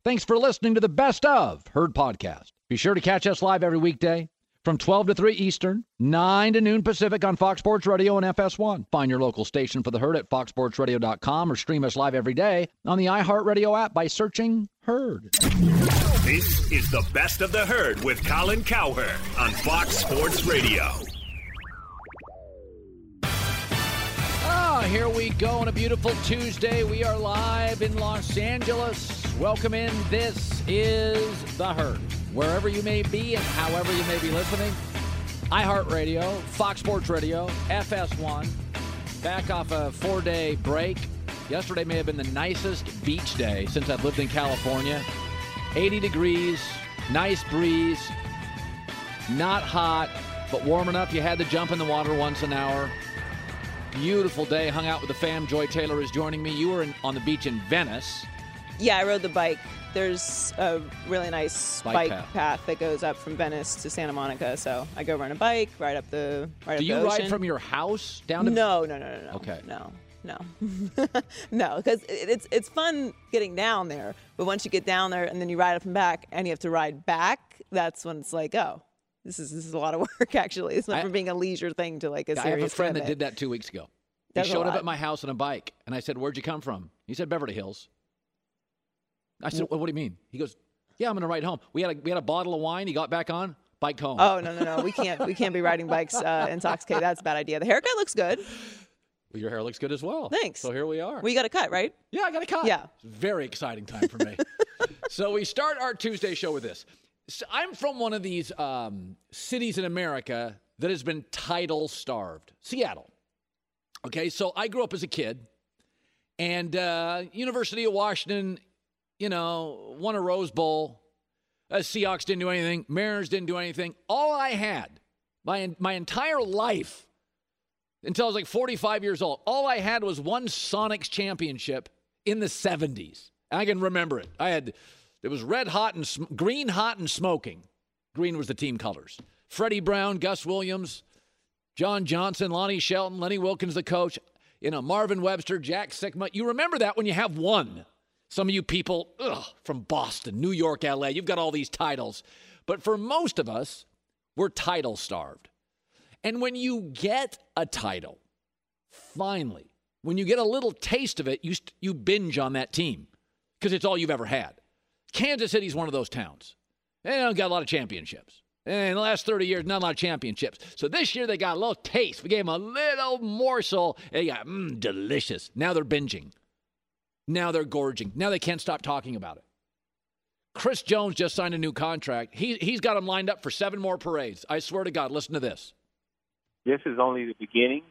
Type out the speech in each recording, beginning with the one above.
Thanks for listening to the Best of Herd podcast. Be sure to catch us live every weekday from 12 to 3 Eastern, 9 to noon Pacific on Fox Sports Radio and FS1. Find your local station for the Herd at foxsportsradio.com or stream us live every day on the iHeartRadio app by searching Herd. This is the Best of the Herd with Colin Cowherd on Fox Sports Radio. Here we go on a beautiful Tuesday. We are live in Los Angeles. Welcome in. This is The Herd. Wherever you may be and however you may be listening, iHeartRadio, Fox Sports Radio, FS1. Back off a 4-day break. Yesterday may have been the nicest beach day since I've lived in California. 80 degrees, nice breeze, not hot, but warm enough you had to jump in the water once an hour. Beautiful day. Hung out with the fam. Joy Taylor is joining me. You were on the beach in Venice. Yeah, I rode the bike. There's a really nice bike path that goes up from Venice to Santa Monica. So I go ride a bike, ride up the ocean. Do you ride from your house down to... No. Okay. No. No, because it's fun getting down there. But once you get down there and then you ride up and back and you have to ride back, that's when it's like, oh, this is a lot of work, actually. It's not from being a leisure thing to like a serious I have a friend commitment. that did that 2 weeks ago. He showed up at my house on a bike, and I said, "Where'd you come from?" He said, "Beverly Hills." I said, "Well, what do you mean?" He goes, "Yeah, I'm going to ride home." We had a bottle of wine. He got back on, biked home. Oh, no. We can't be riding bikes intoxicated. That's a bad idea. The haircut looks good. Well, your hair looks good as well. Thanks. So here we are. Well, you got a cut, right? Yeah, I got a cut. Yeah. It's a very exciting time for me. So we start our Tuesday show with this. So I'm from one of these cities in America that has been title starved, Seattle. Okay, so I grew up as a kid, and University of Washington, won a Rose Bowl. Seahawks didn't do anything. Mariners didn't do anything. All I had, my entire life, until I was like 45 years old, all I had was one Sonics championship in the 70s. I can remember it. It was red hot and green hot and smoking. Green was the team colors. Freddie Brown, Gus Williams, John Johnson, Lonnie Shelton, Lenny Wilkins, the coach, Marvin Webster, Jack Sikma. You remember that when you have one. Some of you people from Boston, New York, LA, you've got all these titles. But for most of us, we're title starved. And when you get a title, finally, when you get a little taste of it, you binge on that team because it's all you've ever had. Kansas City's one of those towns. They don't got a lot of championships. In the last 30 years, not a lot of championships. So this year, they got a little taste. We gave them a little morsel. They got, delicious. Now they're binging. Now they're gorging. Now they can't stop talking about it. Chris Jones just signed a new contract. He's got them lined up for 7 more parades. I swear to God, listen to this. This is only the beginning.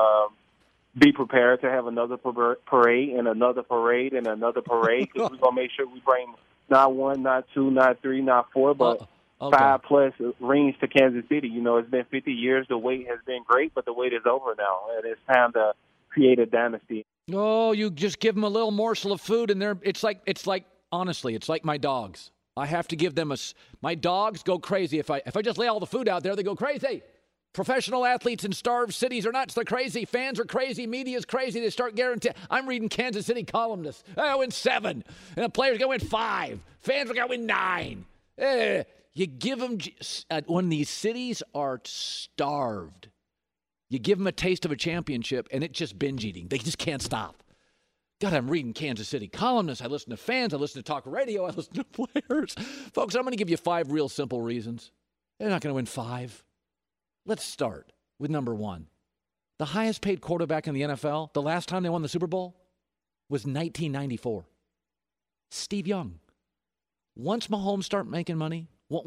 Be prepared to have another parade and another parade and another parade because we're going to make sure we bring not 1, not 2, not 3, not 4, but 5+ rings to Kansas City. It's been 50 years. The wait has been great, but the wait is over now, and it's time to create a dynasty. Oh, you just give them a little morsel of food, and it's like honestly, it's like my dogs. I have to give them my dogs go crazy. If I just lay all the food out there, they go crazy. Professional athletes in starved cities are nuts. They're crazy. Fans are crazy. Media's crazy. They start guaranteeing. I'm reading Kansas City columnists. I win 7. And the players going to win 5. Fans are going to win 9. You give them, when these cities are starved, you give them a taste of a championship, and it's just binge eating. They just can't stop. God, I'm reading Kansas City columnists. I listen to fans. I listen to talk radio. I listen to players. Folks, I'm going to give you 5 real simple reasons. They're not going to win 5. Let's start with number 1. The highest paid quarterback in the NFL, the last time they won the Super Bowl, was 1994. Steve Young. Once Mahomes starts making money, you're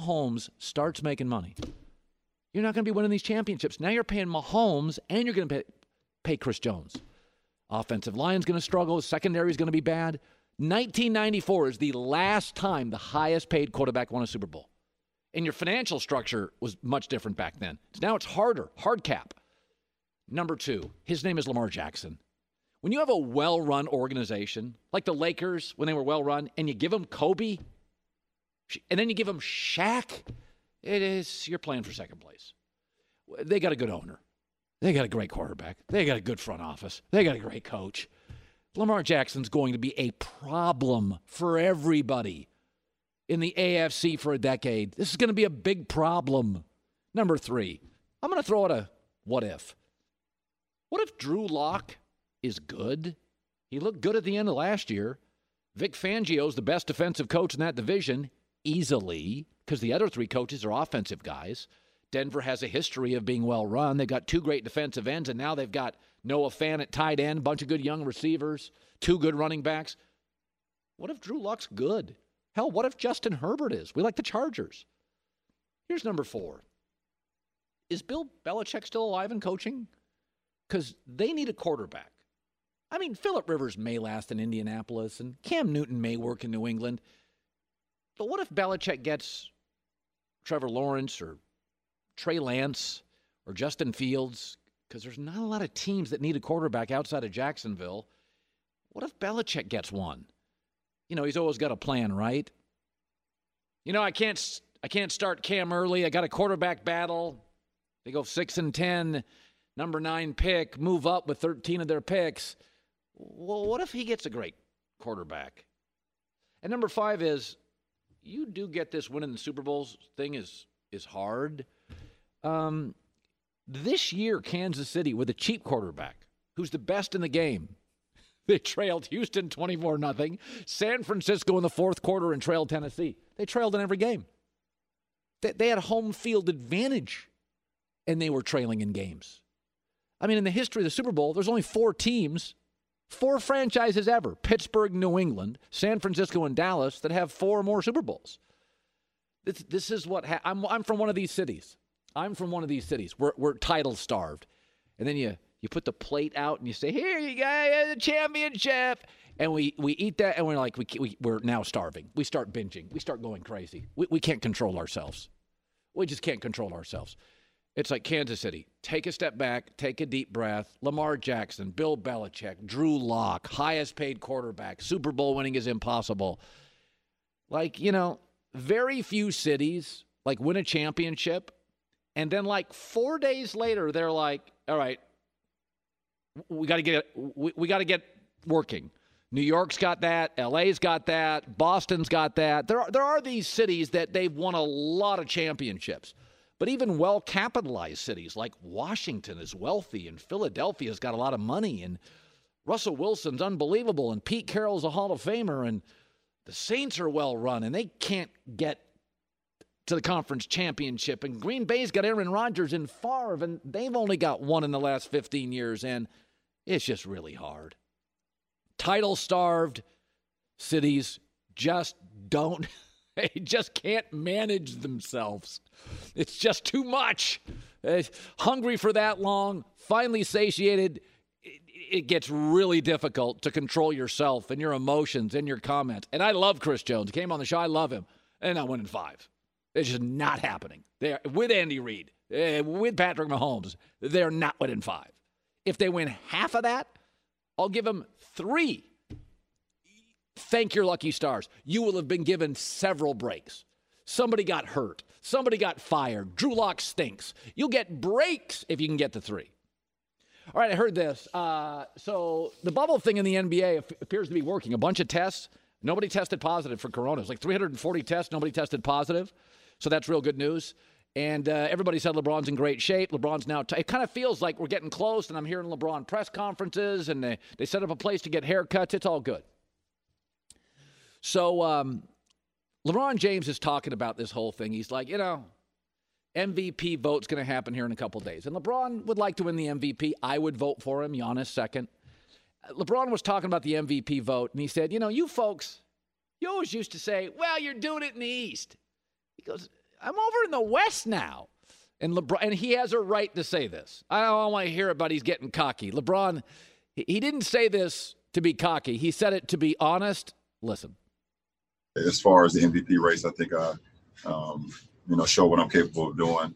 not going to be winning these championships. Now you're paying Mahomes, and you're going to pay Chris Jones. Offensive line's going to struggle. Secondary is going to be bad. 1994 is the last time the highest paid quarterback won a Super Bowl. And your financial structure was much different back then. Now it's harder, hard cap. Number 2, his name is Lamar Jackson. When you have a well-run organization, like the Lakers when they were well-run, and you give them Kobe, and then you give them Shaq, you're playing for second place. They got a good owner. They got a great quarterback. They got a good front office. They got a great coach. Lamar Jackson's going to be a problem for everybody in the AFC for a decade. This is going to be a big problem. Number 3, I'm going to throw out a what if. What if Drew Lock is good? He looked good at the end of last year. Vic Fangio's the best defensive coach in that division, easily, because the other 3 coaches are offensive guys. Denver has a history of being well run. They've got 2 great defensive ends, and now they've got Noah Fant at tight end, a bunch of good young receivers, 2 good running backs. What if Drew Lock's good? Hell, what if Justin Herbert is? We like the Chargers. Here's number 4. Is Bill Belichick still alive in coaching? Because they need a quarterback. I mean, Phillip Rivers may last in Indianapolis, and Cam Newton may work in New England. But what if Belichick gets Trevor Lawrence or Trey Lance or Justin Fields? Because there's not a lot of teams that need a quarterback outside of Jacksonville. What if Belichick gets one? You know, he's always got a plan, right? You know, I can't start Cam early. I got a quarterback battle. They go 6-10, number 9 pick, move up with 13 of their picks. Well, what if he gets a great quarterback? And number 5 is, you do get this winning the Super Bowls thing is hard. This year, Kansas City, with a cheap quarterback, who's the best in the game, they trailed Houston 24-0, San Francisco in the 4th quarter, and trailed Tennessee. They trailed in every game. They had home field advantage, and they were trailing in games. I mean, in the history of the Super Bowl, there's only 4 teams, 4 franchises ever, Pittsburgh, New England, San Francisco, and Dallas, that have 4 or more Super Bowls. This is what I'm from one of these cities. I'm from one of these cities. We're title starved. And then you put the plate out and you say, here you go, the championship. And we eat that and we're like, we're now starving. We start binging. We start going crazy. We can't control ourselves. We just can't control ourselves. It's like Kansas City. Take a step back. Take a deep breath. Lamar Jackson, Bill Belichick, Drew Lock, highest paid quarterback. Super Bowl winning is impossible. Like, you know, very few cities like win a championship. And then like 4 days later, they're like, all right, we got to get working. New York's got that. LA's got that. Boston's got that. There are these cities that they've won a lot of championships. But even well-capitalized cities like Washington is wealthy, and Philadelphia's got a lot of money, and Russell Wilson's unbelievable, and Pete Carroll's a Hall of Famer, and the Saints are well-run, and they can't get to the conference championship. And Green Bay's got Aaron Rodgers and Favre, and they've only got one in the last 15 years, and it's just really hard. Title-starved cities just don't, they just can't manage themselves. It's just too much. Hungry for that long, finally satiated, it gets really difficult to control yourself and your emotions and your comments. And I love Chris Jones. He came on the show. I love him. And I win in 5. It's just not happening. They're with Andy Reid, with Patrick Mahomes. They're not winning 5. If they win half of that, I'll give them 3. Thank your lucky stars. You will have been given several breaks. Somebody got hurt. Somebody got fired. Drew Lock stinks. You'll get breaks if you can get to 3. All right, I heard this. So the bubble thing in the NBA appears to be working. A bunch of tests. Nobody tested positive for corona. It's like 340 tests. Nobody tested positive. So that's real good news. And everybody said LeBron's in great shape. LeBron's now it kind of feels like we're getting close, and I'm hearing LeBron press conferences, and they set up a place to get haircuts. It's all good. So LeBron James is talking about this whole thing. He's like, MVP vote's going to happen here in a couple days. And LeBron would like to win the MVP. I would vote for him. Giannis second. LeBron was talking about the MVP vote, and he said, you folks, you always used to say, well, you're doing it in the East. He goes, I'm over in the West now. And LeBron, and he has a right to say this. I don't want to hear it, but he's getting cocky. LeBron, he didn't say this to be cocky. He said it to be honest. Listen. As far as the MVP race, I think I, show what I'm capable of doing.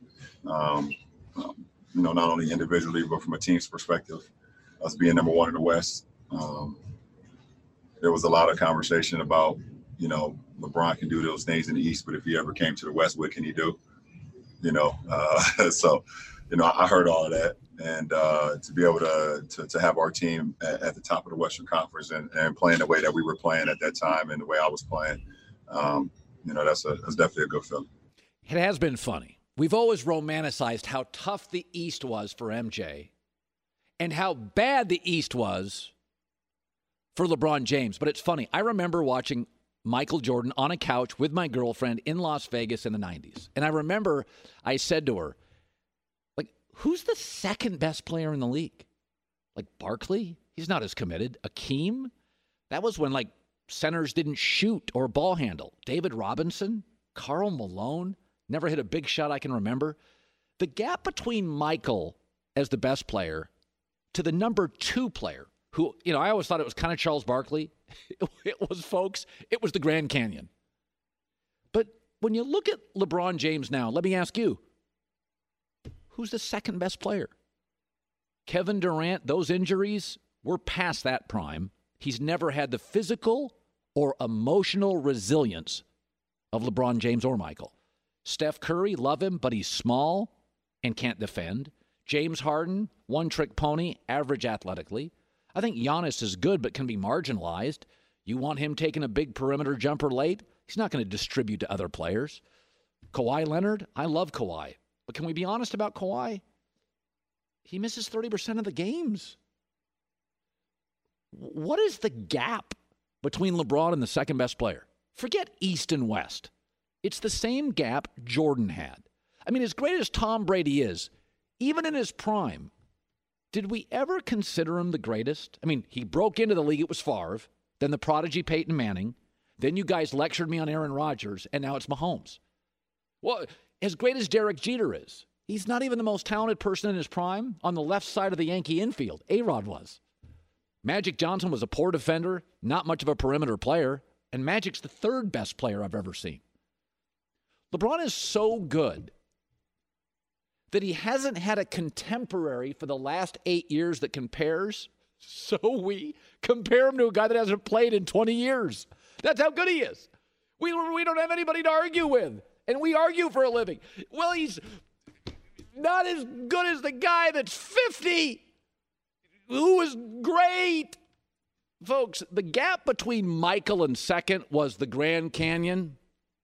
Not only individually, but from a team's perspective, us being number 1 in the West. There was a lot of conversation about, LeBron can do those things in the East, but if he ever came to the West, what can he do? So I heard all of that, and to be able to have our team at the top of the Western Conference and playing the way that we were playing at that time and the way I was playing, that's definitely a good feeling. It has been funny. We've always romanticized how tough the East was for MJ and how bad the East was for LeBron James. But it's funny. I remember watching Michael Jordan on a couch with my girlfriend in Las Vegas in the 90s. And I remember I said to her, who's the second best player in the league? Barkley? He's not as committed. Akeem? That was when, centers didn't shoot or ball handle. David Robinson? Karl Malone? Never hit a big shot I can remember. The gap between Michael as the best player to the number 2 player, who, I always thought it was kind of Charles Barkley. It was the Grand Canyon. But when you look at LeBron James now, let me ask you, who's the second best player? Kevin Durant, those injuries, we're past that prime. He's never had the physical or emotional resilience of LeBron James or Michael. Steph Curry, love him, but he's small and can't defend. James Harden, one-trick pony, average athletically. I think Giannis is good but can be marginalized. You want him taking a big perimeter jumper late? He's not going to distribute to other players. Kawhi Leonard, I love Kawhi. But can we be honest about Kawhi? He misses 30% of the games. What is the gap between LeBron and the second best player? Forget East and West. It's the same gap Jordan had. I mean, as great as Tom Brady is, even in his prime, did we ever consider him the greatest? I mean, he broke into the league. It was Favre, then the prodigy Peyton Manning. Then you guys lectured me on Aaron Rodgers, and now it's Mahomes. Well, as great as Derek Jeter is, he's not even the most talented person in his prime on the left side of the Yankee infield. A-Rod was. Magic Johnson was a poor defender, not much of a perimeter player, and Magic's the third best player I've ever seen. LeBron is so good that he hasn't had a contemporary for the last 8 years that compares, so we compare him to a guy that hasn't played in 20 years. That's how good he is. We don't have anybody to argue with, and we argue for a living. Well, he's not as good as the guy that's 50, who was great. Folks, the gap between Michael and second was the Grand Canyon.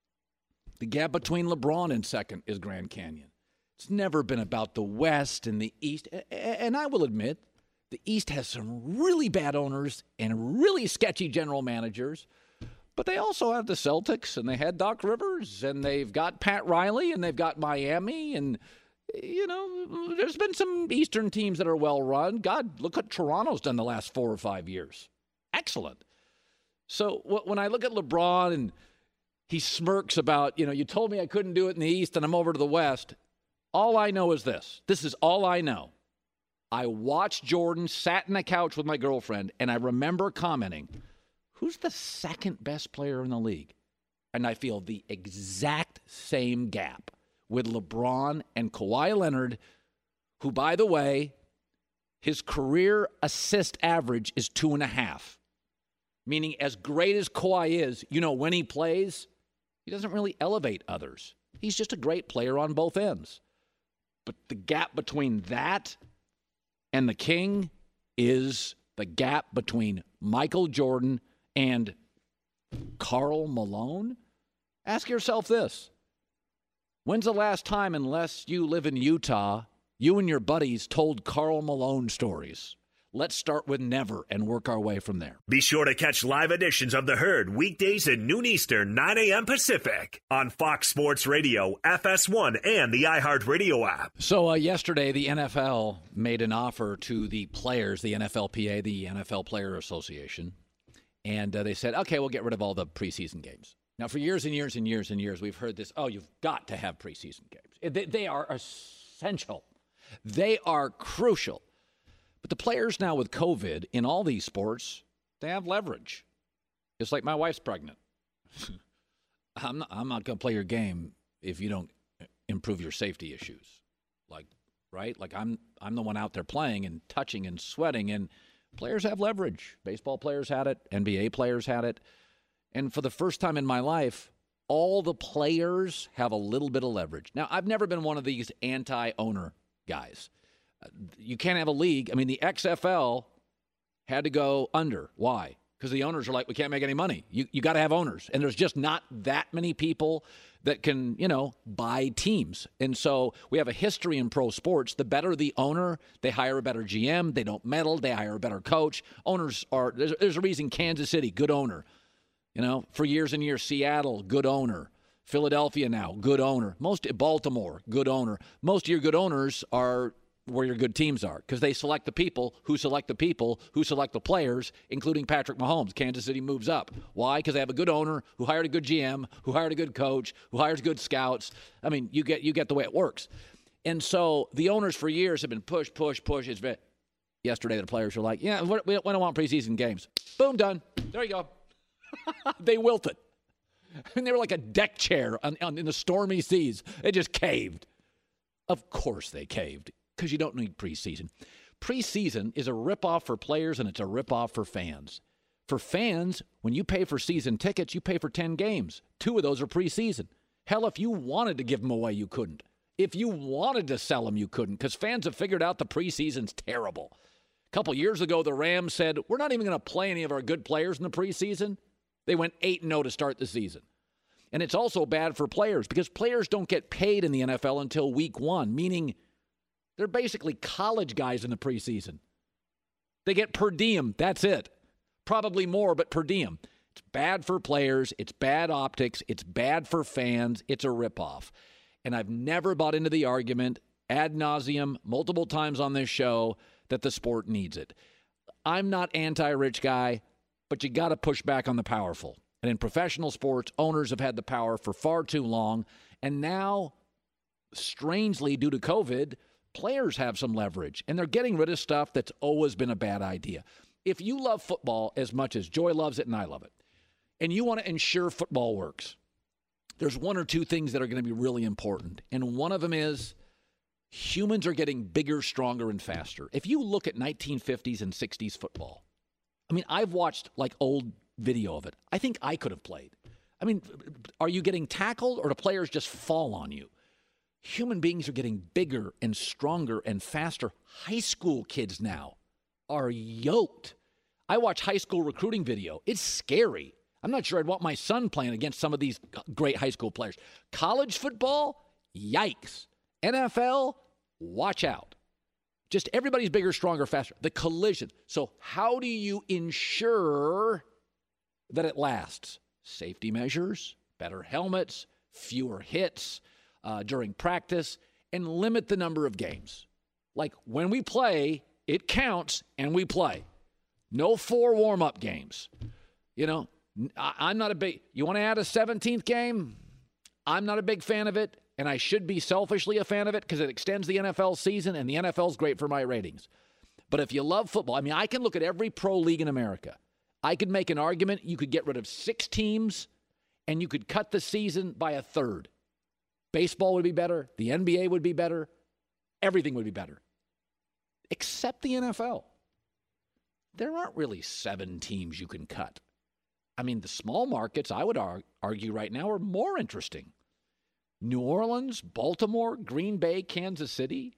The gap between LeBron and second is Grand Canyon. It's never been about the West and the East. And I will admit, the East has some really bad owners and really sketchy general managers. But they also have the Celtics, and they had Doc Rivers, and they've got Pat Riley, and they've got Miami. And, there's been some Eastern teams that are well run. God, look what Toronto's done the last 4 or 5 years. Excellent. So when I look at LeBron and he smirks about, you told me I couldn't do it in the East and I'm over to the West. All I know is this. This is all I know. I watched Jordan, sat in a couch with my girlfriend, and I remember commenting, who's the second best player in the league? And I feel the exact same gap with LeBron and Kawhi Leonard, who, by the way, his career assist average is 2.5. Meaning, as great as Kawhi is, when he plays, he doesn't really elevate others. He's just a great player on both ends. But the gap between that and the king is the gap between Michael Jordan and Karl Malone. Ask yourself this. When's the last time, unless you live in Utah, you and your buddies told Karl Malone stories? Let's start with never and work our way from there. Be sure to catch live editions of The Herd weekdays at noon Eastern, 9 a.m. Pacific on Fox Sports Radio, FS1, and the iHeartRadio app. So yesterday, the NFL made an offer to the players, the NFLPA, the NFL Player Association, and they said, okay, we'll get rid of all the preseason games. Now, for years and years and years and years, we've heard this, you've got to have preseason games. They are essential. They are crucial. But the players now with COVID in all these sports, they have leverage. It's like my wife's pregnant. I'm not going to play your game if you don't improve your safety issues. Right? I'm the one out there playing and touching and sweating, and players have leverage. Baseball players had it. NBA players had it. And for the first time in my life, all the players have a little bit of leverage. Now, I've never been one of these anti-owner guys. You can't have a league. I mean, the XFL had to go under. Why? Because the owners are like, we can't make any money. You got to have owners. And there's just not that many people that can, buy teams. And so we have a history in pro sports. The better the owner, they hire a better GM. They don't meddle. They hire a better coach. Owners are, there's a reason Kansas City, good owner. For years and years, Seattle, good owner. Philadelphia now, good owner. Baltimore, good owner. Most of your good owners are where your good teams are because they select the people who select the people who select the players, including Patrick Mahomes. Kansas City moves up. Why? Because they have a good owner who hired a good GM, who hired a good coach, who hires good scouts. I mean, you get the way it works. And so the owners for years have been push. Yesterday, the players were like, yeah, we don't want preseason games. Boom, done. There you go. They wilted. And they were like a deck chair in the stormy seas. It just caved. Of course they caved. Because you don't need preseason. Preseason is a ripoff for players and it's a ripoff for fans. For fans, when you pay for season tickets, you pay for 10 games. 2 of those are preseason. Hell, if you wanted to give them away, you couldn't. If you wanted to sell them, you couldn't because fans have figured out the preseason's terrible. A couple years ago, the Rams said, we're not even going to play any of our good players in the preseason. They went 8-0 to start the season. And it's also bad for players because players don't get paid in the NFL until week 1, meaning they're basically college guys in the preseason. They get per diem. That's it. Probably more, but per diem. It's bad for players. It's bad optics. It's bad for fans. It's a ripoff. And I've never bought into the argument ad nauseum multiple times on this show that the sport needs it. I'm not anti-rich guy, but you got to push back on the powerful. And in professional sports, owners have had the power for far too long. And now, strangely, due to COVID, players have some leverage, and they're getting rid of stuff that's always been a bad idea. If you love football as much as Joy loves it and I love it, and you want to ensure football works, there's 1 or 2 things that are going to be really important. And one of them is humans are getting bigger, stronger, and faster. If you look at 1950s and 60s football, I mean, I've watched like old video of it. I think I could have played. I mean, are you getting tackled or do players just fall on you? Human beings are getting bigger and stronger and faster. High school kids now are yoked. I watch high school recruiting video. It's scary. I'm not sure I'd want my son playing against some of these great high school players. College football, yikes. NFL, watch out. Just everybody's bigger, stronger, faster. The collision. So how do you ensure that it lasts? Safety measures, better helmets, fewer hits during practice, and limit the number of games. Like when we play, it counts and we play. No 4 warm-up games. I'm not a big, you want to add a 17th game? I'm not a big fan of it, and I should be selfishly a fan of it because it extends the NFL season, and the NFL's great for my ratings. But if you love football, I mean, I can look at every pro league in America. I could make an argument you could get rid of 6 teams, and you could cut the season by a third. Baseball would be better. The NBA would be better. Everything would be better. Except the NFL. There aren't really 7 teams you can cut. I mean, the small markets, I would argue right now, are more interesting. New Orleans, Baltimore, Green Bay, Kansas City.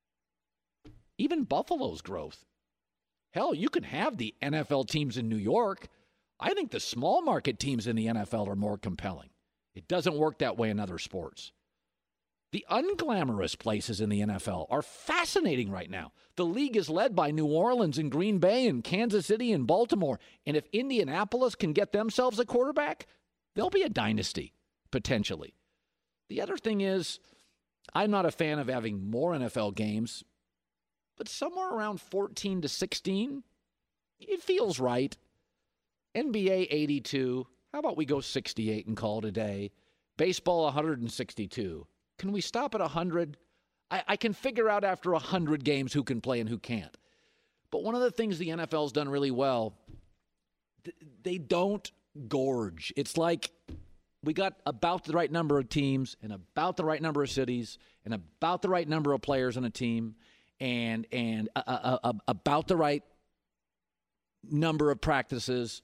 Even Buffalo's growth. Hell, you can have the NFL teams in New York. I think the small market teams in the NFL are more compelling. It doesn't work that way in other sports. The unglamorous places in the NFL are fascinating right now. The league is led by New Orleans and Green Bay and Kansas City and Baltimore. And if Indianapolis can get themselves a quarterback, they'll be a dynasty, potentially. The other thing is, I'm not a fan of having more NFL games, but somewhere around 14 to 16, it feels right. NBA 82. How about we go 68 and call it a day? Baseball 162. Can we stop at 100? I can figure out after 100 games who can play and who can't. But one of the things the NFL's done really well, they don't gorge. It's like we got about the right number of teams and about the right number of cities and about the right number of players on a team and about the right number of practices.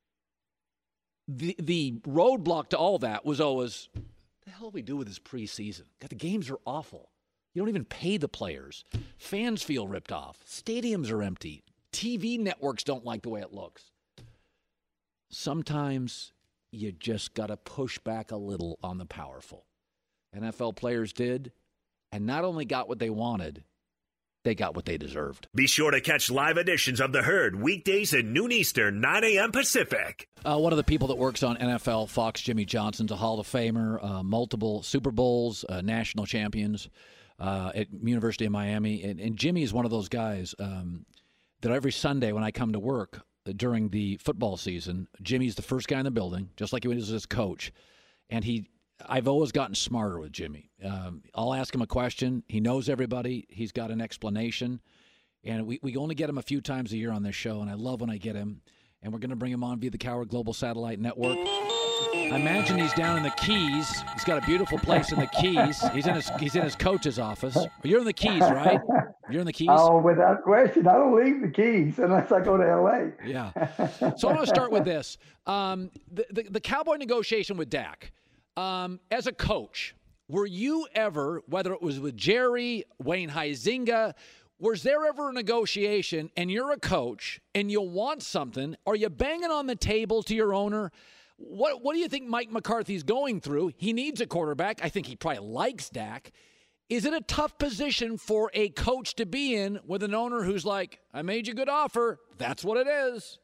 The roadblock to all that was always, the hell do we do with this preseason? God, the games are awful. You don't even pay the players. Fans feel ripped off. Stadiums are empty. TV networks don't like the way it looks. Sometimes you just got to push back a little on the powerful. NFL players did, and not only got what they wanted, they got what they deserved. Be sure to catch live editions of The Herd weekdays at noon Eastern, 9 a.m. Pacific. One of the people that works on NFL Fox, Jimmy Johnson's a Hall of Famer, multiple Super Bowls, national champions at University of Miami. And Jimmy is one of those guys that every Sunday when I come to work during the football season, Jimmy's the first guy in the building, just like he was his coach. And I've always gotten smarter with Jimmy. I'll ask him a question. He knows everybody. He's got an explanation. And we only get him a few times a year on this show, and I love when I get him. And we're going to bring him on via the Coward Global Satellite Network. I imagine he's down in the Keys. He's got a beautiful place in the Keys. He's in his coach's office. You're in the Keys, right? You're in the Keys? Oh, without question. I don't leave the Keys unless I go to L.A. Yeah. So I want to start with this. The Cowboy negotiation with Dak. As a coach, were you ever, whether it was with Jerry, Wayne Huizenga, was there ever a negotiation and you're a coach and you want something? Are you banging on the table to your owner? What do you think Mike McCarthy's going through? He needs a quarterback. I think he probably likes Dak. Is it a tough position for a coach to be in with an owner who's like, I made you a good offer. That's what it is.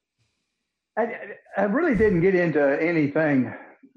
I really didn't get into anything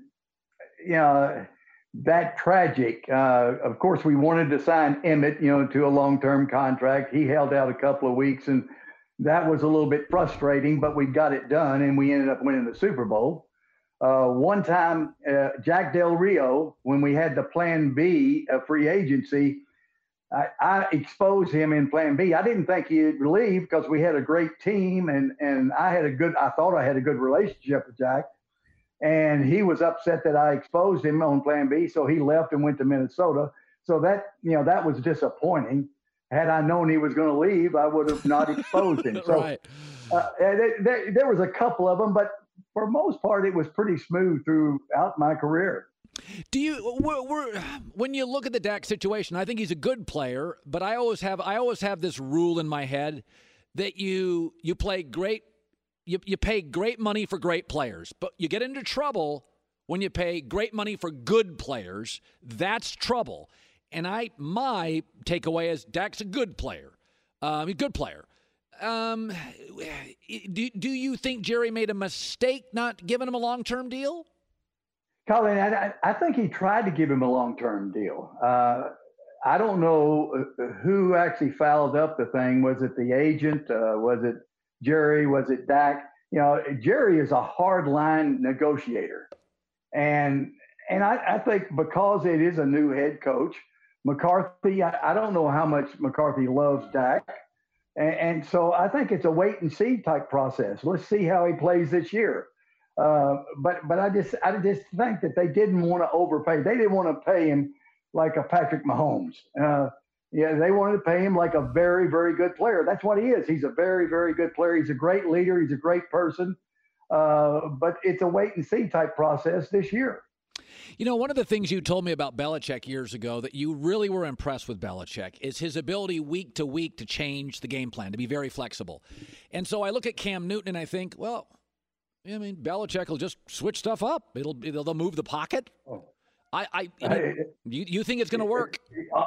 that tragic. Of course, we wanted to sign Emmett, to a long-term contract. He held out a couple of weeks, and that was a little bit frustrating, but we got it done, and we ended up winning the Super Bowl. One time, Jack Del Rio, when we had the Plan B free agency, I exposed him in Plan B. I didn't think he'd leave because we had a great team, and I thought I had a good relationship with Jack. And he was upset that I exposed him on Plan B, so he left and went to Minnesota. So that was disappointing. Had I known he was going to leave, I would have not exposed him. So right. There was a couple of them, but for the most part, it was pretty smooth throughout my career. Do you, when you look at the Dak situation, I think he's a good player, but I always have this rule in my head that you play great. You pay great money for great players, but you get into trouble when you pay great money for good players. That's trouble. And my takeaway is Dak's a good player. He's a good player. Do you think Jerry made a mistake not giving him a long-term deal? Colin, I think he tried to give him a long-term deal. I don't know who actually fouled up the thing. Was it the agent? Was it Jerry? Was it Dak? Jerry is a hard-line negotiator. And I think because it is a new head coach, McCarthy, I don't know how much McCarthy loves Dak. And so I think it's a wait-and-see type process. Let's see how he plays this year. But I just think that they didn't want to overpay. They didn't want to pay him like a Patrick Mahomes. They wanted to pay him like a very, very good player. That's what he is. He's a very, very good player. He's a great leader. He's a great person. But it's a wait-and-see type process this year. One of the things you told me about Belichick years ago that you really were impressed with Belichick is his ability week to week to change the game plan, to be very flexible. And so I look at Cam Newton and I think, well, Belichick will just switch stuff up. They'll move the pocket. You think it's going to work?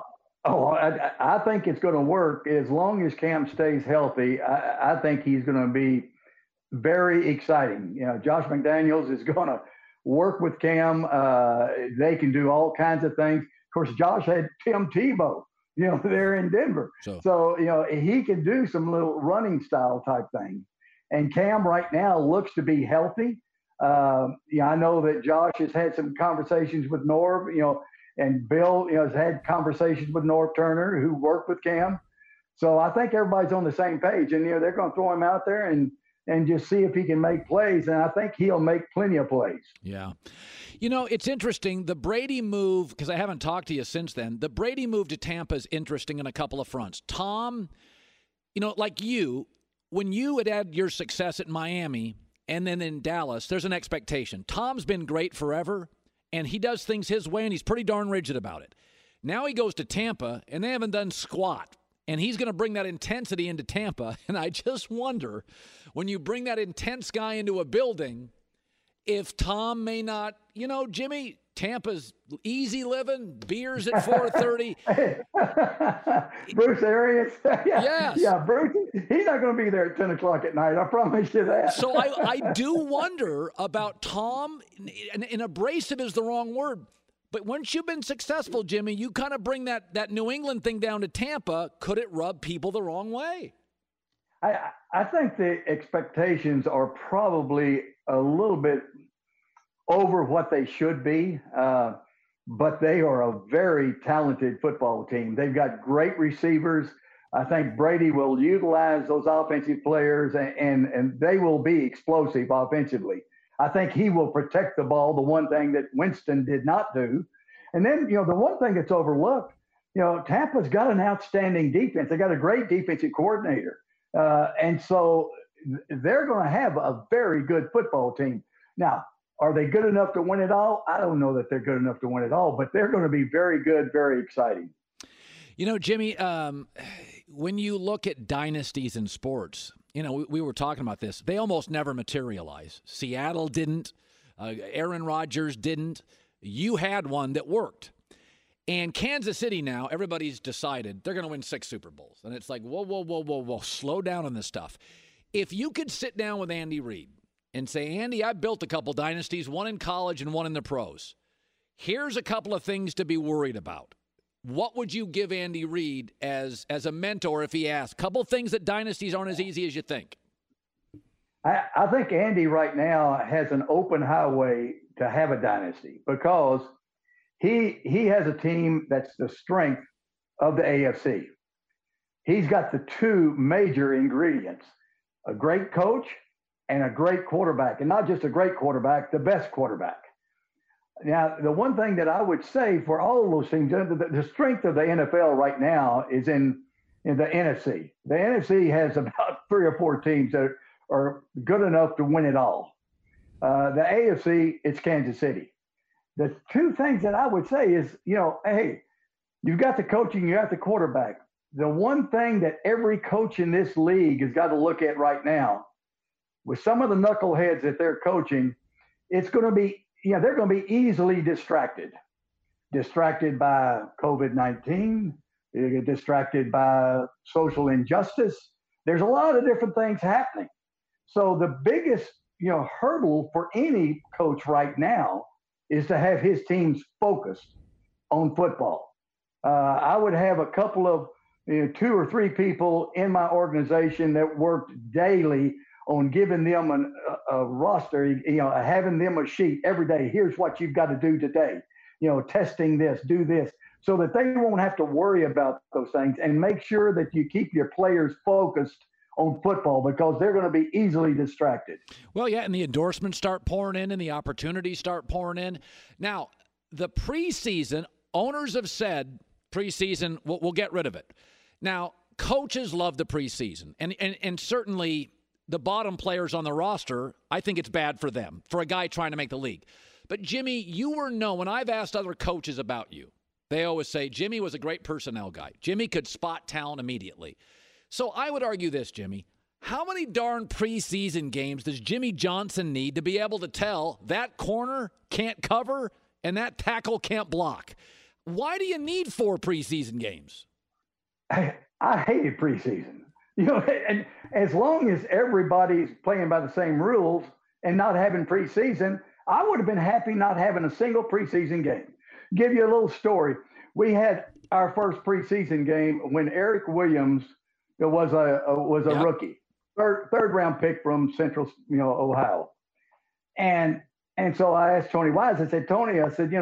I think it's going to work as long as Cam stays healthy. I think he's going to be very exciting. Josh McDaniels is going to work with Cam. They can do all kinds of things. Of course, Josh had Tim Tebow, there in Denver. So he can do some little running style type thing. And Cam right now looks to be healthy. I know that Josh has had some conversations with Norv, and Bill, has had conversations with Norv Turner, who worked with Cam. So I think everybody's on the same page, and they're going to throw him out there and just see if he can make plays. And I think he'll make plenty of plays. Yeah. It's interesting. The Brady move, because I haven't talked to you since then, the Brady move to Tampa is interesting in a couple of fronts. Tom, like you, when you had your success at Miami and then in Dallas, there's an expectation. Tom's been great forever, and he does things his way, and he's pretty darn rigid about it. Now he goes to Tampa, and they haven't done squat. And he's going to bring that intensity into Tampa. And I just wonder, when you bring that intense guy into a building, if Tom may not, Jimmy, Tampa's easy living, beers at 4:30. Bruce Arians. Yes. Yeah, Bruce, he's not going to be there at 10 o'clock at night. I promise you that. So I do wonder about Tom, and abrasive is the wrong word. But once you've been successful, Jimmy, you kind of bring that New England thing down to Tampa. Could it rub people the wrong way? I think the expectations are probably a little bit over what they should be, but they are a very talented football team. They've got great receivers. I think Brady will utilize those offensive players, and they will be explosive offensively. I think he will protect the ball, the one thing that Winston did not do. And then, the one thing that's overlooked, Tampa's got an outstanding defense. They got a great defensive coordinator. And so they're going to have a very good football team. Now, are they good enough to win it all? I don't know that they're good enough to win it all, but they're going to be very good, very exciting. Jimmy, when you look at dynasties in sports, we were talking about this. They almost never materialize. Seattle didn't. Aaron Rodgers didn't. You had one that worked. And Kansas City now, everybody's decided they're going to win 6 Super Bowls. And it's like, whoa, slow down on this stuff. If you could sit down with Andy Reid and say, Andy, I built a couple dynasties, one in college and one in the pros. Here's a couple of things to be worried about. What would you give Andy Reid as a mentor if he asked? Couple things that dynasties aren't as easy as you think. I think Andy right now has an open highway to have a dynasty because he has a team that's the strength of the AFC. He's got the 2 major ingredients, a great coach and a great quarterback, and not just a great quarterback, the best quarterback. Now, the one thing that I would say for all of those teams, the strength of the NFL right now is in the NFC. The NFC has about 3 or 4 teams that are good enough to win it all. The AFC, it's Kansas City. The 2 things that I would say is, hey, you've got the coaching, you got the quarterback. The one thing that every coach in this league has got to look at right now, with some of the knuckleheads that they're coaching, it's going to be, they're going to be easily distracted by COVID-19, they get distracted by social injustice. There's a lot of different things happening. So the biggest, hurdle for any coach right now is to have his teams focused on football. I would have a couple of, 2 or 3 people in my organization that worked daily on giving them a roster, having them a sheet every day. Here's what you've got to do today. Testing this, do this, so that they won't have to worry about those things, and make sure that you keep your players focused on football because they're going to be easily distracted. Well, yeah, and the endorsements start pouring in and the opportunities start pouring in. Now, the preseason, owners have said preseason, we'll get rid of it. Now, coaches love the preseason, and certainly the bottom players on the roster, I think it's bad for them, for a guy trying to make the league. But, Jimmy, you were known, when I've asked other coaches about you, they always say, Jimmy was a great personnel guy. Jimmy could spot talent immediately. So I would argue this, Jimmy. How many darn preseason games does Jimmy Johnson need to be able to tell that corner can't cover and that tackle can't block? Why do you need 4 preseason games? I hated preseason. And as long as everybody's playing by the same rules and not having preseason, I would have been happy not having a single preseason game. Give you a little story. We had our first preseason game when Eric Williams was a rookie, third round pick from Central, Ohio. And so I asked Tony Wise, I said, Tony,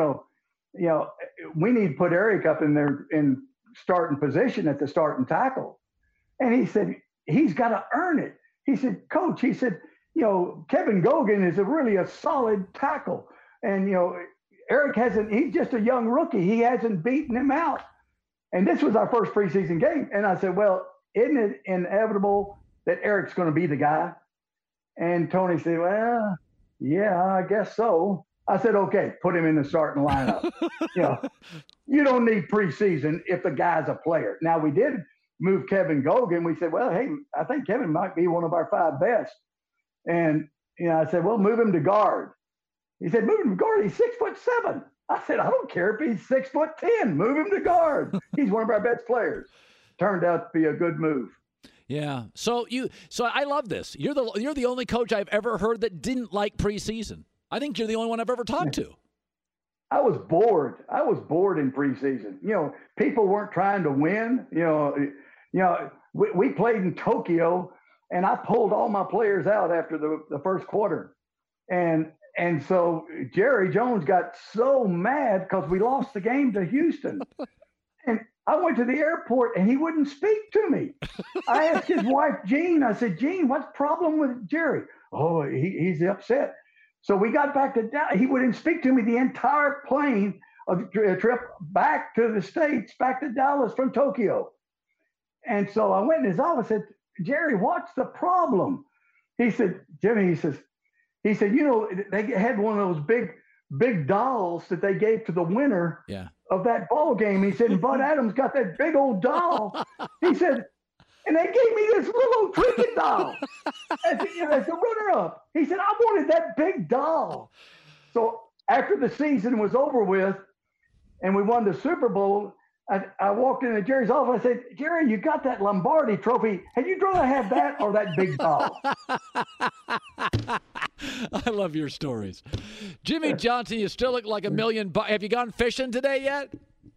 we need to put Eric up in there in starting position at the starting tackle. And he said, he's got to earn it. He said, Coach, Kevin Gogan is really a solid tackle. And, Eric he's just a young rookie. He hasn't beaten him out. And this was our first preseason game. And I said, well, isn't it inevitable that Eric's going to be the guy? And Tony said, well, yeah, I guess so. I said, okay, put him in the starting lineup. You don't need preseason if the guy's a player. Now, we did move Kevin Gogan. We said, well, hey, I think Kevin might be one of our 5 best. And, I said, well, move him to guard. He said, move him to guard. He's 6'7". I said, I don't care if he's 6'10". Move him to guard. He's one of our best players. Turned out to be a good move. Yeah. So I love this. You're the only coach I've ever heard that didn't like preseason. I think you're the only one I've ever talked to. I was bored. I was bored in preseason. People weren't trying to win. We played in Tokyo, and I pulled all my players out after the first quarter. And so Jerry Jones got so mad because we lost the game to Houston. And I went to the airport, and he wouldn't speak to me. I asked his wife, Jean, I said, Jean, what's the problem with Jerry? Oh, he's upset. So we got back to Dallas. He wouldn't speak to me the entire plane of the trip back to the States, back to Dallas from Tokyo. And so I went in his office and said, Jerry, what's the problem? He said, Jimmy, he said, they had one of those big dolls that they gave to the winner of that ball game. He said, and Bud Adams got that big old doll. He said, and they gave me this little cricket doll as the runner-up. He said, I wanted that big doll. So after the season was over with and we won the Super Bowl, I walked into Jerry's office. I said, Jerry, you got that Lombardi trophy. Had you rather have that or that big doll? I love your stories. Jimmy Johnson, you still look like $1 million. Have you gone fishing today yet?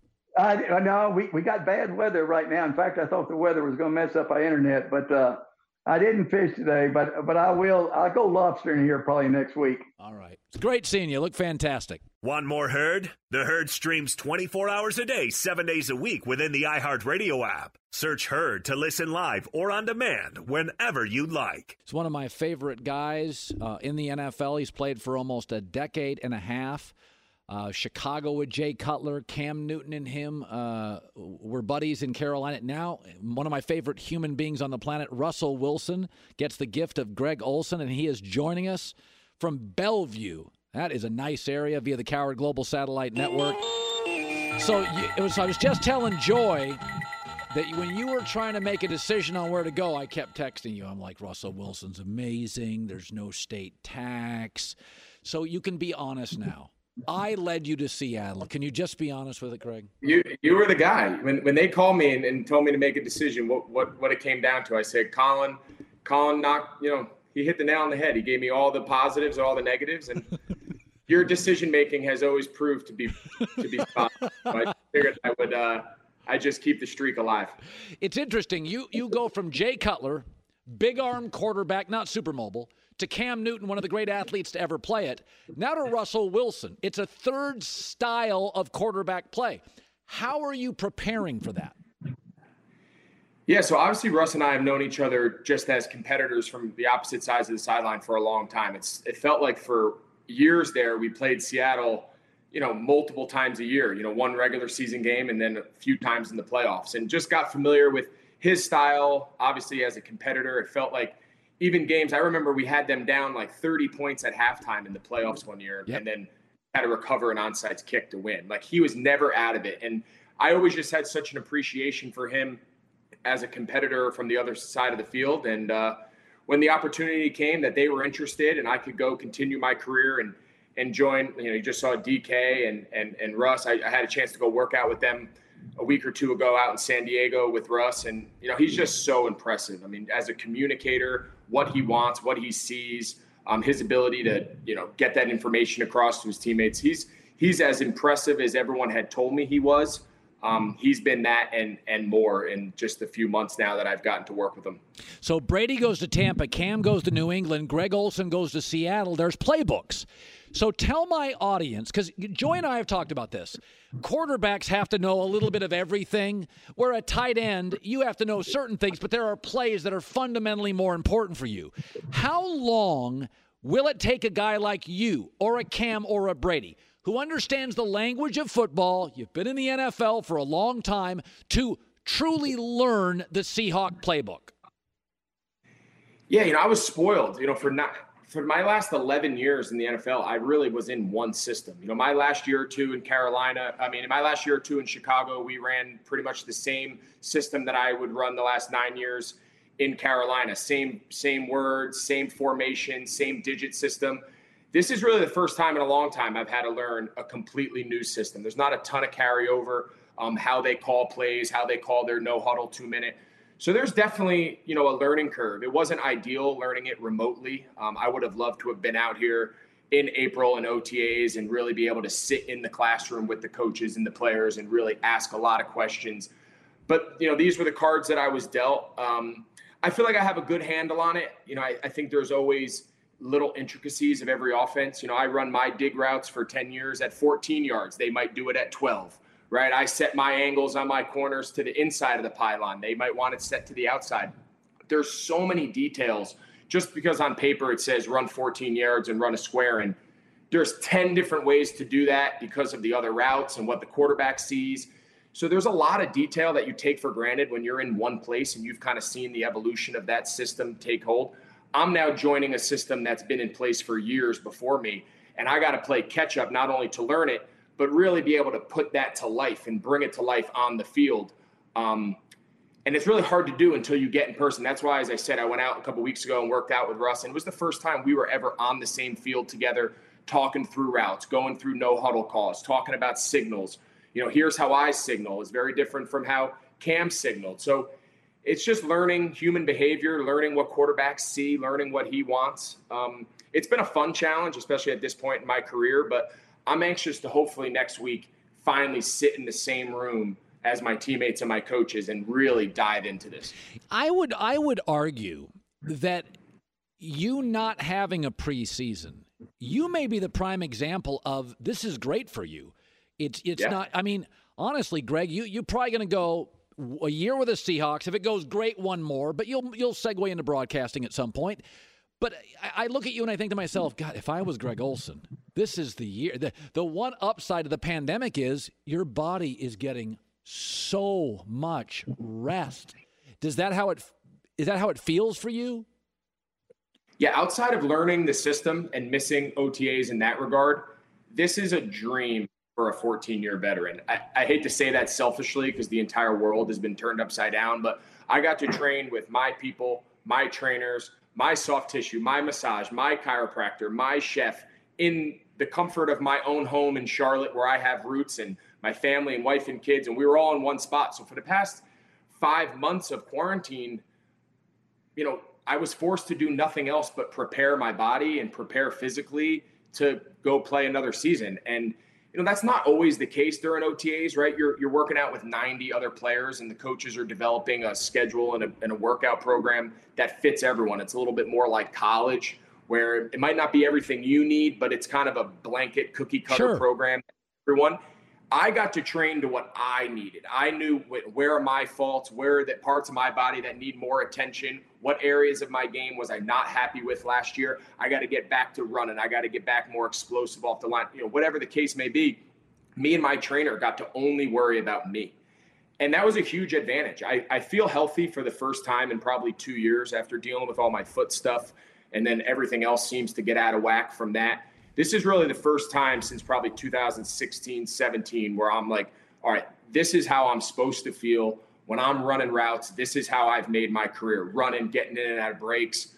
No, we got bad weather right now. In fact, I thought the weather was going to mess up our internet, but I didn't fish today. But I will. I'll go lobstering here probably next week. All right. It's great seeing you. Look fantastic. Want more Herd? The Herd streams 24 hours a day, 7 days a week within the iHeartRadio app. Search Herd to listen live or on demand whenever you like. He's one of my favorite guys in the NFL. He's played for almost a decade and a half. Chicago with Jay Cutler, Cam Newton and him were buddies in Carolina. Now, one of my favorite human beings on the planet, Russell Wilson, gets the gift of Greg Olsen, and he is joining us from Bellevue. That is a nice area via the Coward Global Satellite Network. So I was just telling Joy that when you were trying to make a decision on where to go, I kept texting you. I'm like, Russell Wilson's amazing. There's no state tax. So you can be honest now. I led you to Seattle. Can you just be honest with it, Craig? You were the guy. When they called me and told me to make a decision, what it came down to, I said, Colin knocked, he hit the nail on the head. He gave me all the positives, all the negatives, and your decision-making has always proved to be fine. So I figured I just keep the streak alive. It's interesting. You go from Jay Cutler, big arm quarterback, not super mobile, to Cam Newton, one of the great athletes to ever play it, now to Russell Wilson. It's a third style of quarterback play. How are you preparing for that? Yeah, so obviously Russ and I have known each other just as competitors from the opposite sides of the sideline for a long time. It felt like for years there we played Seattle, multiple times a year, one regular season game and then a few times in the playoffs, and just got familiar with his style. Obviously as a competitor, it felt like even games, I remember we had them down like 30 points at halftime in the playoffs one year, and then had to recover an onside kick to win. Like, he was never out of it. And I always just had such an appreciation for him as a competitor from the other side of the field. And when the opportunity came that they were interested and I could go continue my career and join, you just saw DK and Russ. I had a chance to go work out with them a week or two ago out in San Diego with Russ. And, he's just so impressive. I mean, as a communicator, what he wants, what he sees, his ability to, get that information across to his teammates. He's as impressive as everyone had told me he was. He's been that and more in just a few months now that I've gotten to work with him. So Brady goes to Tampa, Cam goes to New England, Greg Olsen goes to Seattle. There's playbooks. So tell my audience, because Joy and I have talked about this, quarterbacks have to know a little bit of everything, where a tight end, you have to know certain things, but there are plays that are fundamentally more important for you. How long will it take a guy like you or a Cam or a Brady who understands the language of football, you've been in the NFL for a long time, to truly for my last 11 years in the NFL, I really was in one system. My last year or two in my last year or two in Chicago, we ran pretty much the same system that I would run the last 9 years in Carolina. Same words, same formation, same digit system. This is really the first time in a long time I've had to learn a completely new system. There's not a ton of carryover, how they call plays, how they call their no huddle 2-minute. So there's definitely, a learning curve. It wasn't ideal learning it remotely. I would have loved to have been out here in April and OTAs and really be able to sit in the classroom with the coaches and the players and really ask a lot of questions. But, these were the cards that I was dealt. I feel like I have a good handle on it. I think there's always little intricacies of every offense. I run my dig routes for 10 years at 14 yards. They might do it at 12. Right, I set my angles on my corners to the inside of the pylon. They might want it set to the outside. There's so many details. Just because on paper it says run 14 yards and run a square, and there's 10 different ways to do that because of the other routes and what the quarterback sees. So there's a lot of detail that you take for granted when you're in one place and you've kind of seen the evolution of that system take hold. I'm now joining a system that's been in place for years before me, and I got to play catch up not only to learn it, but really be able to put that to life and bring it to life on the field. And it's really hard to do until you get in person. That's why, as I said, I went out a couple weeks ago and worked out with Russ, and it was the first time we were ever on the same field together, talking through routes, going through no huddle calls, talking about signals. Here's how I signal is very different from how Cam signaled. So it's just learning human behavior, learning what quarterbacks see, learning what he wants. It's been a fun challenge, especially at this point in my career, but I'm anxious to hopefully next week finally sit in the same room as my teammates and my coaches and really dive into this. I would argue that you not having a preseason, you may be the prime example of this is great for you. It's not. I mean, honestly, Greg, you're probably going to go a year with the Seahawks. If it goes great, one more, but you'll segue into broadcasting at some point. But I look at you and I think to myself, God, if I was Greg Olsen, this is the year. The one upside of the pandemic is your body is getting so much rest. Is that how it feels for you? Yeah, outside of learning the system and missing OTAs in that regard, this is a dream for a 14-year veteran. I hate to say that selfishly because the entire world has been turned upside down, but I got to train with my people, my trainers, my soft tissue, my massage, my chiropractor, my chef in the comfort of my own home in Charlotte where I have roots and my family and wife and kids, and we were all in one spot. So for the past 5 months of quarantine, I was forced to do nothing else but prepare my body and prepare physically to go play another season. And that's not always the case during OTAs, right? You're working out with 90 other players, and the coaches are developing a schedule and a workout program that fits everyone. It's a little bit more like college, where it might not be everything you need, but it's kind of a blanket cookie cutter program for everyone. I got to train to what I needed. I knew where are my faults, where are the parts of my body that need more attention, what areas of my game was I not happy with last year. I got to get back to running. I got to get back more explosive off the line. Whatever the case may be, me and my trainer got to only worry about me. And that was a huge advantage. I feel healthy for the first time in probably 2 years after dealing with all my foot stuff. And then everything else seems to get out of whack from that. This is really the first time since probably 2016, 17, where I'm like, all right, this is how I'm supposed to feel when I'm running routes. This is how I've made my career, running, getting in and out of breaks.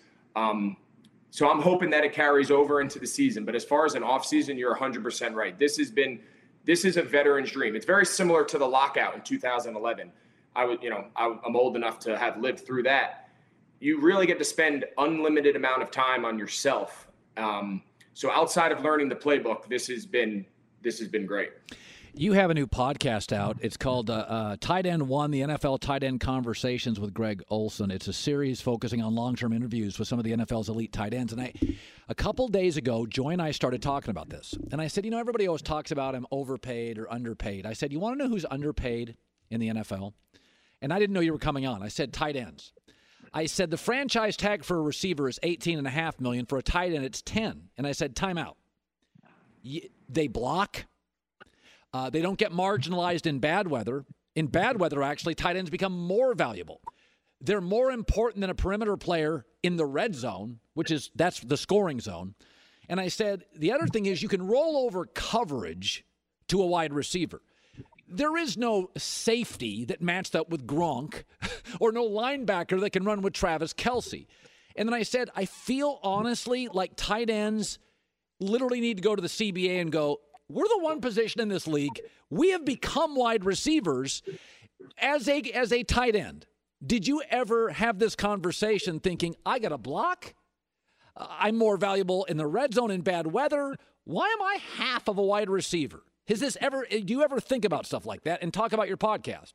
So I'm hoping that it carries over into the season. But as far as an off season, you're 100% right. This is a veteran's dream. It's very similar to the lockout in 2011. I'm old enough to have lived through that. You really get to spend unlimited amount of time on yourself. So outside of learning the playbook, this has been great. You have a new podcast out. It's called Tight End One, the NFL Tight End Conversations with Greg Olsen. It's a series focusing on long-term interviews with some of the NFL's elite tight ends. And a couple days ago, Joy and I started talking about this. And I said, everybody always talks about him overpaid or underpaid. I said, you want to know who's underpaid in the NFL? And I didn't know you were coming on. I said tight ends. I said the franchise tag for a receiver is $18.5 million. For a tight end, it's $10 million. And I said, time out. They block. They don't get marginalized in bad weather. In bad weather, actually, tight ends become more valuable. they're more important than a perimeter player in the red zone, that's the scoring zone. And I said, the other thing is you can roll over coverage to a wide receiver. There is no safety that matched up with Gronk or no linebacker that can run with Travis Kelce. And then I said, I feel honestly like tight ends literally need to go to the CBA and go, we're the one position in this league. We have become wide receivers as a tight end. Did you ever have this conversation thinking, I got to block? I'm more valuable in the red zone in bad weather. Why am I half of a wide receiver? Do you ever think about stuff like that and talk about your podcast?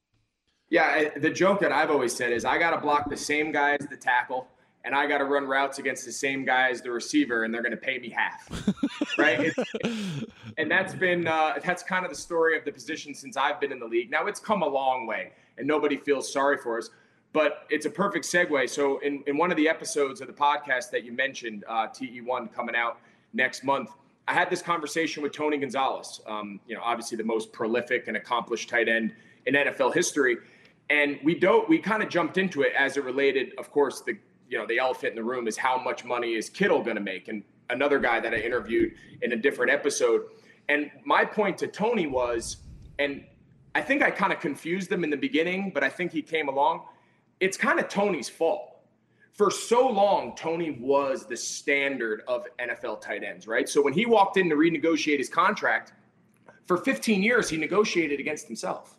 Yeah, the joke that I've always said is I got to block the same guy as the tackle, and I got to run routes against the same guy as the receiver, and they're going to pay me half, right? And that's been that's kind of the story of the position since I've been in the league. Now, it's come a long way, and nobody feels sorry for us, but it's a perfect segue. So in one of the episodes of the podcast that you mentioned, TE1 coming out next month, I had this conversation with Tony Gonzalez, obviously the most prolific and accomplished tight end in NFL history. And we kind of jumped into it as it related, of course, the elephant in the room is how much money is Kittle going to make? And another guy that I interviewed in a different episode. And my point to Tony was, and I think I kind of confused them in the beginning, but I think he came along. It's kind of Tony's fault. For so long, Tony was the standard of NFL tight ends, right? So when he walked in to renegotiate his contract, for 15 years, he negotiated against himself.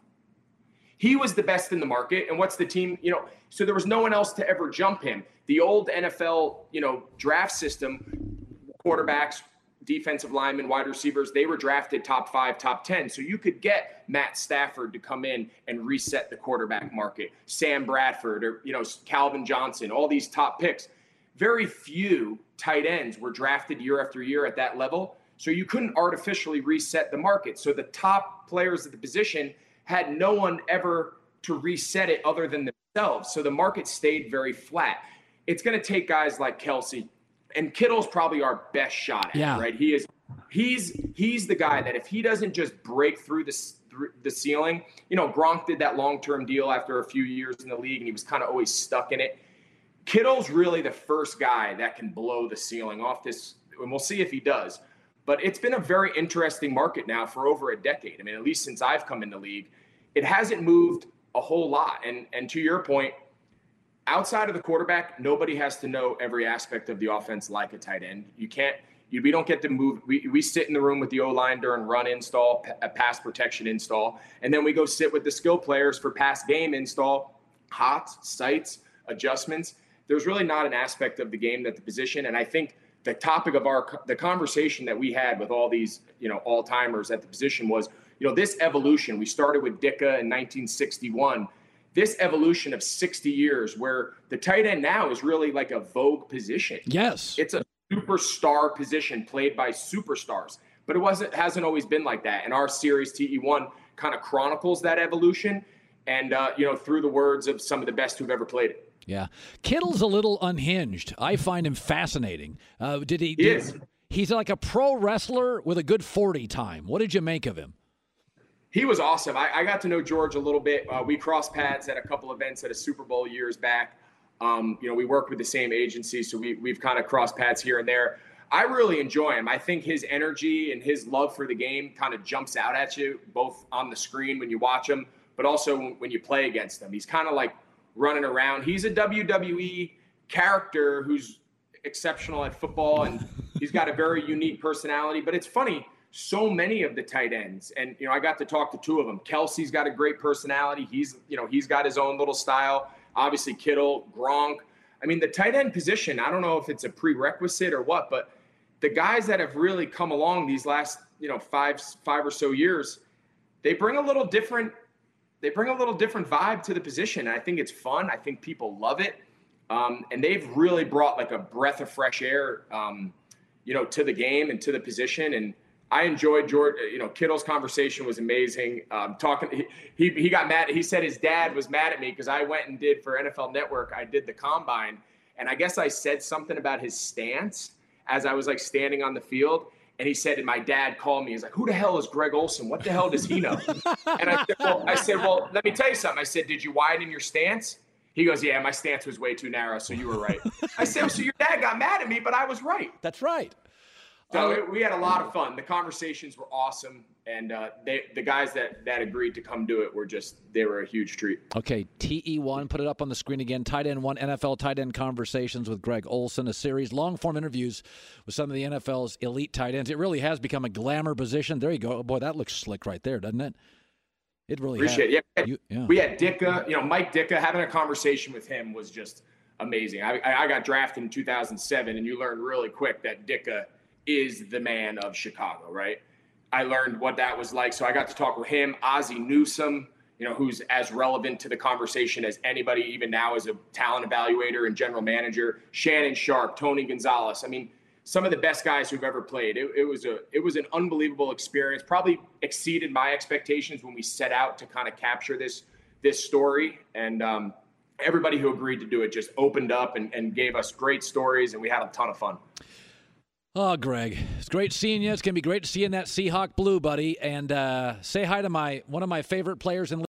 He was the best in the market. And what's the team, so there was no one else to ever jump him. The old NFL, draft system, quarterbacks, defensive linemen, wide receivers, they were drafted top 5, top 10. So you could get Matt Stafford to come in and reset the quarterback market, Sam Bradford or, Calvin Johnson, all these top picks. Very few tight ends were drafted year after year at that level. So you couldn't artificially reset the market. So the top players at the position had no one ever to reset it other than themselves. So the market stayed very flat. It's going to take guys like Kelce, and Kittle's probably our best shot at it, right? He's the guy that if he doesn't just break through the ceiling, Gronk did that long-term deal after a few years in the league, and he was kind of always stuck in it. Kittle's really the first guy that can blow the ceiling off this, and we'll see if he does. But it's been a very interesting market now for over a decade. I mean, at least since I've come in the league, it hasn't moved a whole lot. And to your point, outside of the quarterback, nobody has to know every aspect of the offense like a tight end. We don't get to move. We sit in the room with the O-line during run install, pass protection install, and then we go sit with the skill players for pass game install, hots, sights, adjustments. There's really not an aspect of the game that the position, and I think the topic of the conversation that we had with all these, all-timers at the position was, this evolution. We started with Ditka in 1961. This evolution of 60 years where the tight end now is really like a vogue position. Yes. It's a superstar position played by superstars, but it hasn't always been like that. And our series TE1 kind of chronicles that evolution and, through the words of some of the best who've ever played it. Yeah. Kittle's a little unhinged. I find him fascinating. He's like a pro wrestler with a good 40 time. What did you make of him? He was awesome. I got to know George a little bit. We crossed paths at a couple events at a Super Bowl years back. We work with the same agency, so we've kind of crossed paths here and there. I really enjoy him. I think his energy and his love for the game kind of jumps out at you, both on the screen when you watch him, but also when you play against him. He's kind of like running around. He's a WWE character who's exceptional at football, and he's got a very unique personality. But it's funny, so many of the tight ends, and I got to talk to two of them. Kelce's got a great personality. He's got his own little style. Obviously, Kittle, Gronk. I mean, the tight end position, I don't know if it's a prerequisite or what, but the guys that have really come along these last, 5 or so years, they bring a little different vibe to the position. And I think it's fun. I think people love it. And they've really brought like a breath of fresh air, to the game and to the position. And I enjoyed George, Kittle's conversation was amazing. He got mad. He said his dad was mad at me because I went and did for NFL Network. I did the combine, and I guess I said something about his stance as I was like standing on the field. And he said, and my dad called me. He's like, "Who the hell is Greg Olsen? What the hell does he know?" And I said, well, let me tell you something. I said, "Did you widen your stance?" He goes, yeah, my stance was way too narrow, so you were right. I said, so your dad got mad at me, but I was right. That's right. So we had a lot of fun. The conversations were awesome, and the guys that agreed to come do it they were a huge treat. Okay, TE1, put it up on the screen again. Tight End 1, NFL Tight End Conversations with Greg Olsen, a series, long-form interviews with some of the NFL's elite tight ends. It really has become a glamour position. There you go. Oh, boy, that looks slick right there, doesn't it? It really Appreciate has. it. Yeah. We had Ditka, Mike Ditka. Having a conversation with him was just amazing. I got drafted in 2007, and you learn really quick that Ditka is the man of Chicago, right? I learned what that was like. So I got to talk with him, Ozzie Newsome, who's as relevant to the conversation as anybody, even now as a talent evaluator and general manager, Shannon Sharp, Tony Gonzalez. I mean, some of the best guys who've ever played. It was an unbelievable experience, probably exceeded my expectations when we set out to kind of capture this story. And everybody who agreed to do it just opened up and gave us great stories, and we had a ton of fun. Oh, Greg, it's great seeing you. It's going to be great to see you in that Seahawk blue, buddy. And say hi to one of my favorite players in